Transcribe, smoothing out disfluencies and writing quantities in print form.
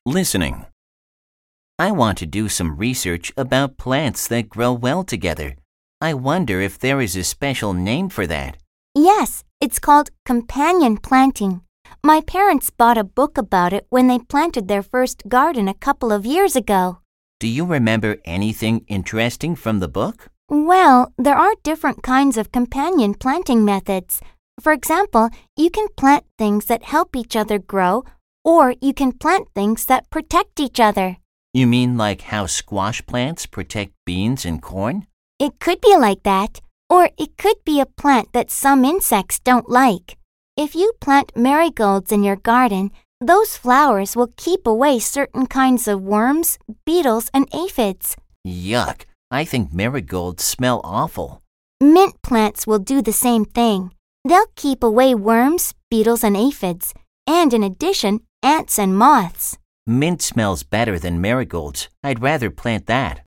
Listening. I want to do some research about plants that grow well together. I wonder if there is a special name for that. Yes, it's called companion planting. My parents bought a book about it when they planted their first garden a couple of years ago. Do you remember anything interesting from the book? Well, there are different kinds of companion planting methods. For example, you can plant things that help each other grow, or you can plant things that protect each other. You mean like how squash plants protect beans and corn? It could be like that, or it could be a plant that some insects don't like. If you plant marigolds in your garden, those flowers will keep away certain kinds of worms, beetles, and aphids. Yuck, I think marigolds smell awful. Mint plants will do the same thing. They'll keep away worms, beetles, and aphids, and in addition, ants and moths. Mint smells better than marigolds. I'd rather plant that.